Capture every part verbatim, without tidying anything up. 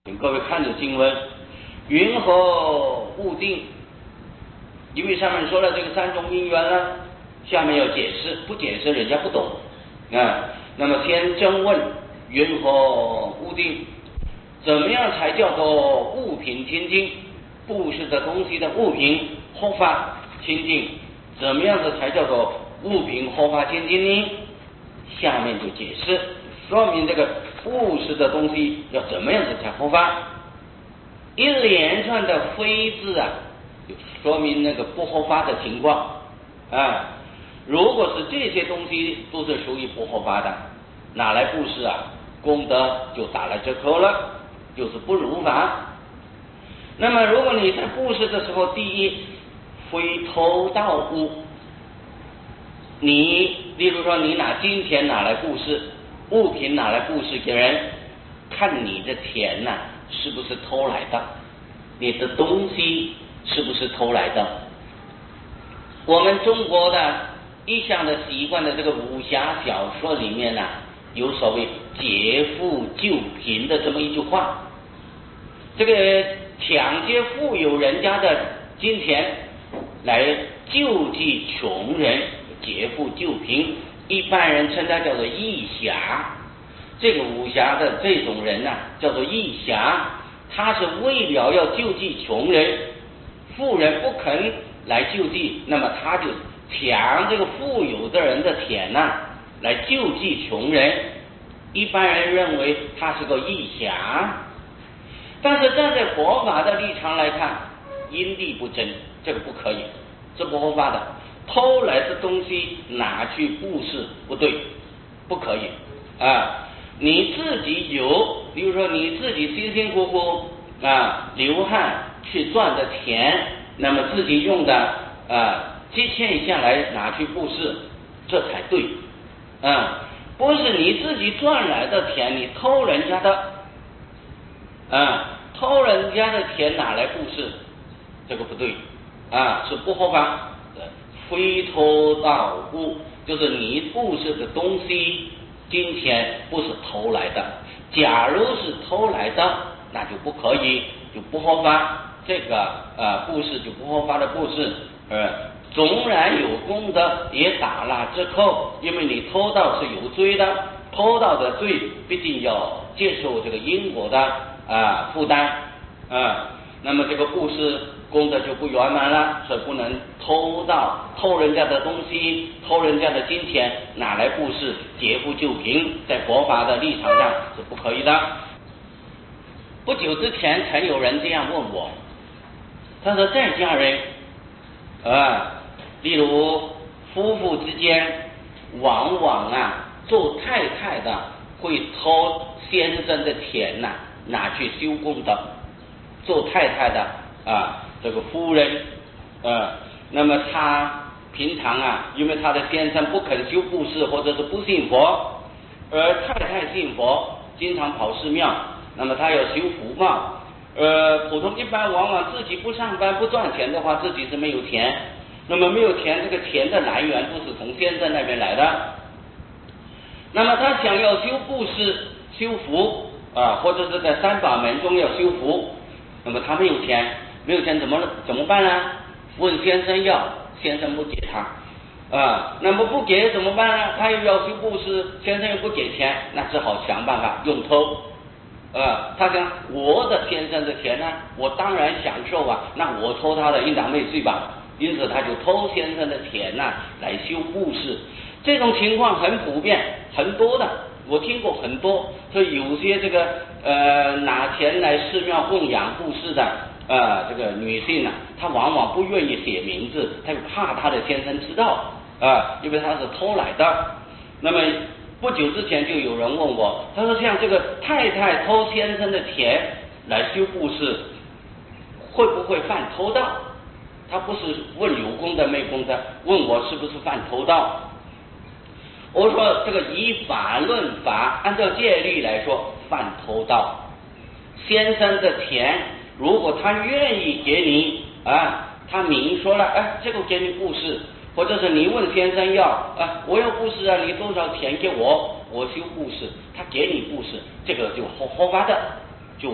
请各位看着经文，云和雾定，因为上面说了这个三种因缘呢，下面要解释，不解释人家不懂啊。那么先征问云和雾定，怎么样才叫做物品清净？布施的东西的物品合法清净，怎么样的才叫做物品合法清净呢？下面就解释，说明这个布施的东西要怎么样子才合法。一连串的非字啊，就说明那个不合法的情况啊。如果是这些东西都是属于不合法的，拿来布施啊，功德就打了折扣了，就是不如法。那么如果你在布施的时候，第一非偷盗物，你例如说你拿金钱拿来布施，物品拿来布施给人，看你的钱呐、啊、是不是偷来的，你的东西是不是偷来的。我们中国的一向的习惯的这个武侠小说里面呢、啊，有所谓劫富救贫的这么一句话，这个抢劫富有人家的金钱来救济穷人，劫富救贫，一般人称它叫做义侠。这个武侠的这种人啊，叫做义侠，他是为了要救济穷人，富人不肯来救济，那么他就抢这个富有的人的钱呐、啊，来救济穷人。一般人认为他是个义侠，但是站在佛法的立场来看，因地不争，这个不可以，这不合法的。偷来的东西拿去布施不对，不可以啊！你自己有，比如说你自己辛辛苦苦啊流汗去赚的钱，那么自己用的啊积欠下来拿去布施，这才对啊！不是你自己赚来的钱，你偷人家的啊，偷人家的钱拿来布施，这个不对啊，是不合法。非偷盗物，就是你布施的东西，金钱不是偷来的。假如是偷来的，那就不可以，就不合法。这个呃布施就不合法的布施，呃，纵然有功德，也打了折扣，因为你偷盗是有罪的，偷盗的罪毕竟要接受这个因果的啊、呃、负担啊、呃，那么这个布施功德就不圆满了，所以不能偷盗，偷人家的东西，偷人家的金钱拿来布施，劫富救贫，在佛法的立场上是不可以的。不久之前曾有人这样问我，他说在家人啊，例如夫妇之间往往啊做太太的会偷先生的钱呐、啊，拿去修功德，做太太的啊这个夫人呃，那么他平常啊，因为他的先生不肯修布施或者是不信佛，而太太信佛，经常跑寺庙，那么他要修福报。呃，普通一般往往自己不上班不赚钱的话，自己是没有钱，那么没有钱，这个钱的来源都是从先生那边来的。那么他想要修布施、修福啊，或者是在三法门中要修福，那么他没有钱。没有钱怎么怎么办呢？问先生要，先生不给他啊，那么不给怎么办呢？他又要修布施，先生又不给钱，那只好想办法用偷啊。他讲我的先生的钱呢，我当然享受啊，那我偷他的应当未遂吧，因此他就偷先生的钱呐、啊、来修布施。这种情况很普遍，很多的，我听过很多。所以有些这个呃拿钱来寺庙供养布施的呃，这个女性呢、啊，她往往不愿意写名字，她又怕她的先生知道啊、呃，因为她是偷来的。那么不久之前就有人问我，他说像这个太太偷先生的钱来修布施，会不会犯偷盗？他不是问有功德没功德，问我是不是犯偷盗。我说这个以法论法，按照戒律来说犯偷盗。先生的钱如果他愿意给你啊，他明说了，哎，这个给你布施，或者是你问先生要啊，我要布施啊，你多少钱给我，我修布施，他给你布施，这个就合合法的，就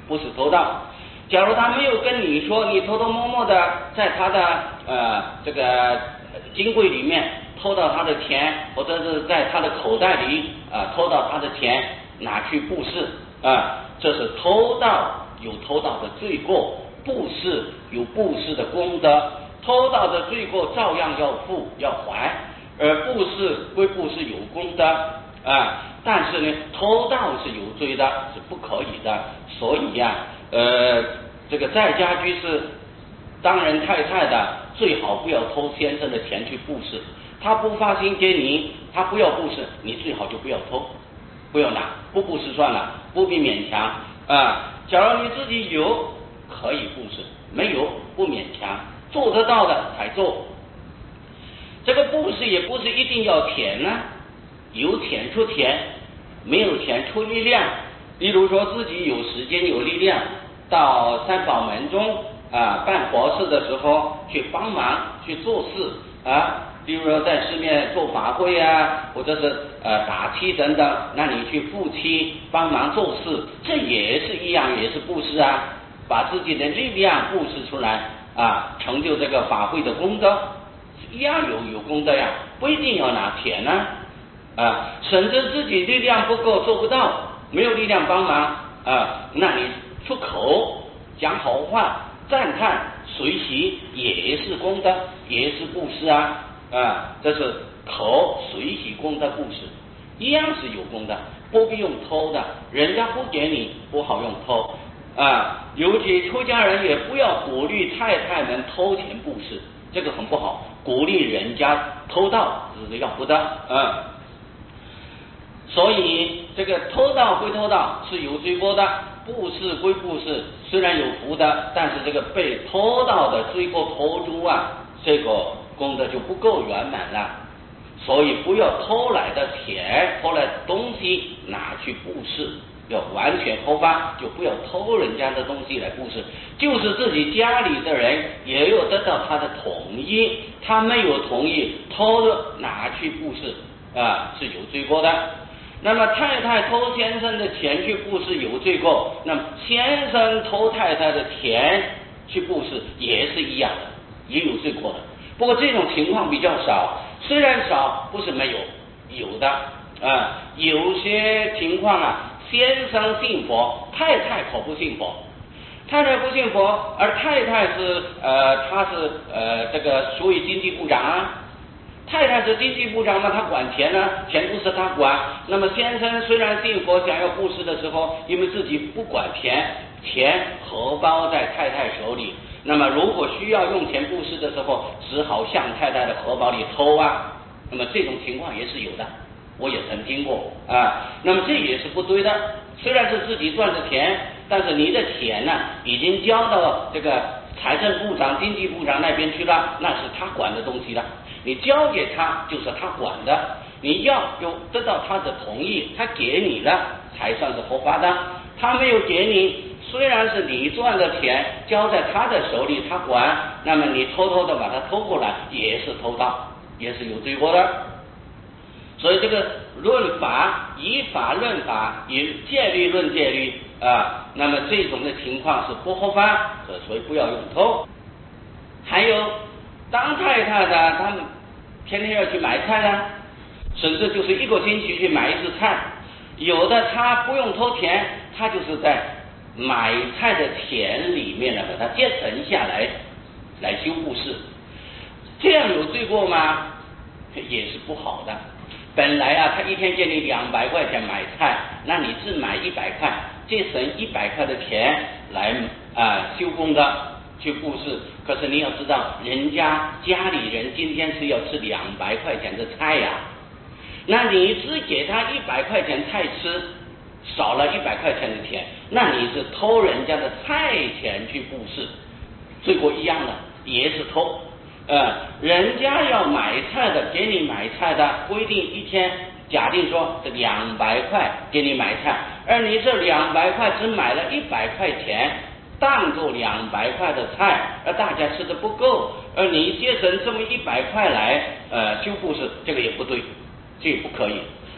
不是偷盗。假如他没有跟你说，你偷偷摸摸的在他的呃这个金柜里面偷到他的钱，或者是在他的口袋里啊、呃、偷到他的钱拿去布施啊、呃，这是偷盗，有偷盗的罪过；布施有布施的功德，偷盗的罪过照样要付要还，而布施归布施有功德啊、呃，但是呢，偷盗是有罪的，是不可以的。所以呀、啊，呃，这个在家居士当人太太的，最好不要偷先生的钱去布施。他不发心给你，他不要布施，你最好就不要偷，不要拿，不布施算了，不必勉强啊、呃。假如你自己有，可以布施；没有，不勉强，做得到的才做。这个布施也不是一定要钱呢、啊，有钱出钱，没有钱出力量。例如说自己有时间有力量，到三宝门中啊办佛事的时候去帮忙去做事啊，例如说在市面做法会啊，或者是呃打漆等等，那你去付漆帮忙做事，这也是一样，也是布施啊，把自己的力量布施出来啊，成就这个法会的功德，一样有有功德呀，不一定要拿钱呢 啊, 啊，甚至自己力量不够做不到，没有力量帮忙啊，那你出口讲好话赞叹随喜也是功德，也是布施啊啊，这是口随喜功德布施，一样是有功德，不必用偷的，人家不给你不好用偷啊。尤其出家人也不要鼓励太太们偷钱布施，这个很不好，鼓励人家偷盗这是要不得啊。所以这个偷盗归偷盗是有罪过的，布施归布施，虽然有福的，但是这个被偷盗的罪过投注啊，这个功德就不够圆满了。所以不要偷来的钱偷来的东西拿去布施，要完全合法，就不要偷人家的东西来布施。就是自己家里的人也有得到他的同意，他没有同意偷的拿去布施啊，是有罪过的。那么太太偷先生的钱去布施有罪过，那么先生偷太太的钱去布施也是一样的，也有罪过的。不过这种情况比较少，虽然少，不是没有，有的啊。有些情况啊，先生信佛，太太可不信佛。太太不信佛，而太太是呃，他是呃这个属于经济部长啊。太太是经济部长嘛，他管钱呢，钱不是他管。那么先生虽然信佛，想要布施的时候，因为自己不管钱，钱荷包在太太手里。那么如果需要用钱布施的时候，只好向太太的荷包里偷啊。那么这种情况也是有的，我也曾经过啊。那么这也是不对的。虽然是自己赚的钱，但是你的钱呢，已经交到这个财政部长、经济部长那边去了，那是他管的东西了。你交给他就是他管的，你要有得到他的同意，他给你了才算是合法的。他没有给你，虽然是你赚的钱交在他的手里，他管，那么你偷偷的把他偷过来，也是偷盗，也是有罪过的。所以这个论法，以法论法，以戒律论戒律啊，那么这种的情况是不合法，所以不要用偷。还有当太太的，他们天天要去买菜呢，甚至就是一个星期去买一次菜。有的他不用偷钱，他就是在买菜的钱里面呢，把它节省下来，来修布施。这样有罪过吗？也是不好的。本来啊，他一天给你两百块钱买菜，那你只买一百块，节省一百块的钱来啊修功德去布施。可是你要知道，人家家里人今天是要吃两百块钱的菜呀、啊，那你只给他一百块钱菜吃，少了一百块钱的钱，那你是偷人家的菜钱去布施，罪过一样的，也是偷。呃，人家要买菜的，给你买菜的，规定一天，假定说这两百块给你买菜，而你这两百块只买了一百块钱，当做两百块的菜，而大家吃的不够，而你节省这么一百块来呃修布施，这个也不对，这也不可以。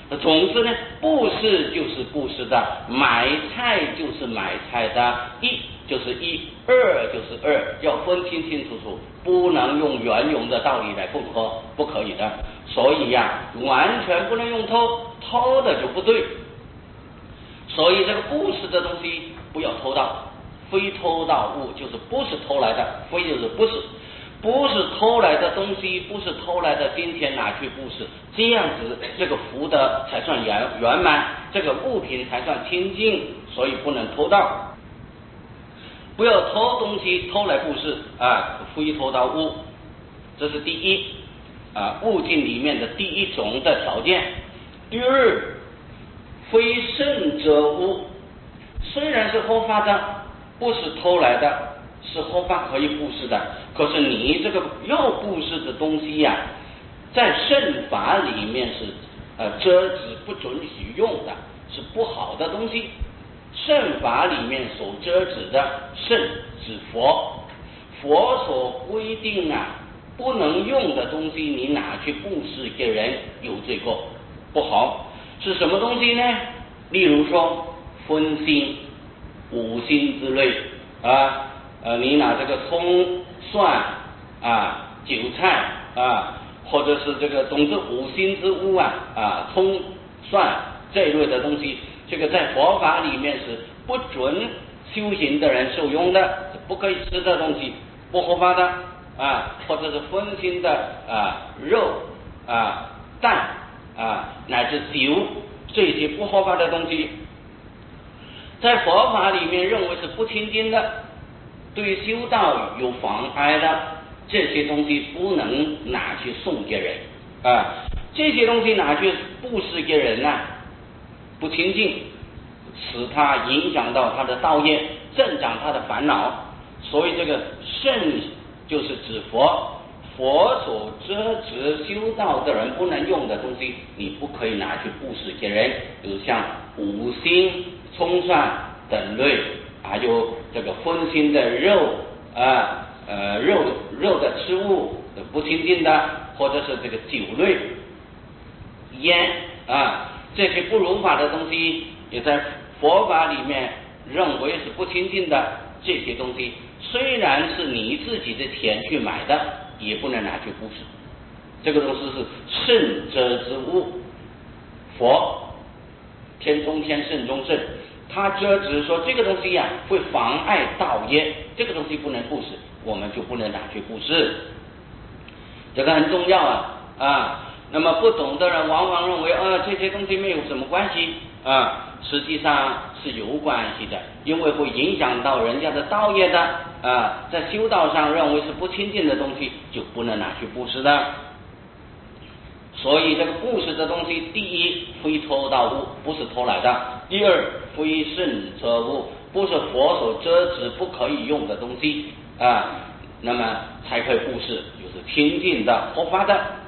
总之呢，布施就是布施的，买菜就是买菜的，一就是一，二就是二，要分清清楚楚，不能用圆融的道理来混合，不可以的。所以呀、啊，完全不能用偷，偷的就不对。所以这个布施的东西不要偷盗，非偷盗物就是不是偷来的，非就是不是。不是偷来的东西，不是偷来的，今天拿去布施，这样子这个福德才算圆圆满，这个物品才算清净，所以不能偷盗。不要偷东西，偷来布施啊，非偷盗物，这是第一啊，物境里面的第一种的条件。第二，非圣者物，虽然是合法的，不是偷来的，是合法可以布施的，可是你这个要布施的东西呀、啊，在圣法里面是呃遮止不准许用的，是不好的东西。圣法里面所遮止的圣指佛，佛所规定啊不能用的东西，你拿去布施给人有罪过，不好。是什么东西呢？例如说荤腥、五辛之类啊。呃，你拿这个葱、蒜啊、韭菜啊，或者是这个总之五辛之物啊啊，葱、蒜这一类的东西，这个在佛法里面是不准修行的人受用的，不可以吃的东西，不合法的啊，或者是荤腥的啊肉啊、蛋啊乃至酒这些不合法的东西，在佛法里面认为是不清净的。对修道有妨碍的这些东西不能拿去送给人啊，这些东西拿去布施给人呢、啊，不清净，使他影响到他的道业，增长他的烦恼。所以这个圣就是指佛，佛所遮止修道的人不能用的东西，你不可以拿去布施给人，比如像五辛、葱蒜等类。还有这个荤腥的肉啊，呃肉肉的吃物不清净的，或者是这个酒类、烟啊这些不如法的东西，也在佛法里面认为是不清净的。这些东西虽然是你自己的钱去买的，也不能拿去布施。这个东西是圣者之物，佛天中天，圣中圣。他遮止说这个东西呀、啊、会妨碍道业，这个东西不能布施，我们就不能拿去布施，这个很重要啊啊！那么不懂的人往往认为啊这些东西没有什么关系啊，实际上是有关系的，因为会影响到人家的道业的啊，在修道上认为是不清净的东西就不能拿去布施的。所以这个布施的东西，第一非偷盗物，不是偷来的；第二非圣者物，不是佛所遮止不可以用的东西啊，那么才可以布施，就是清净的合法的。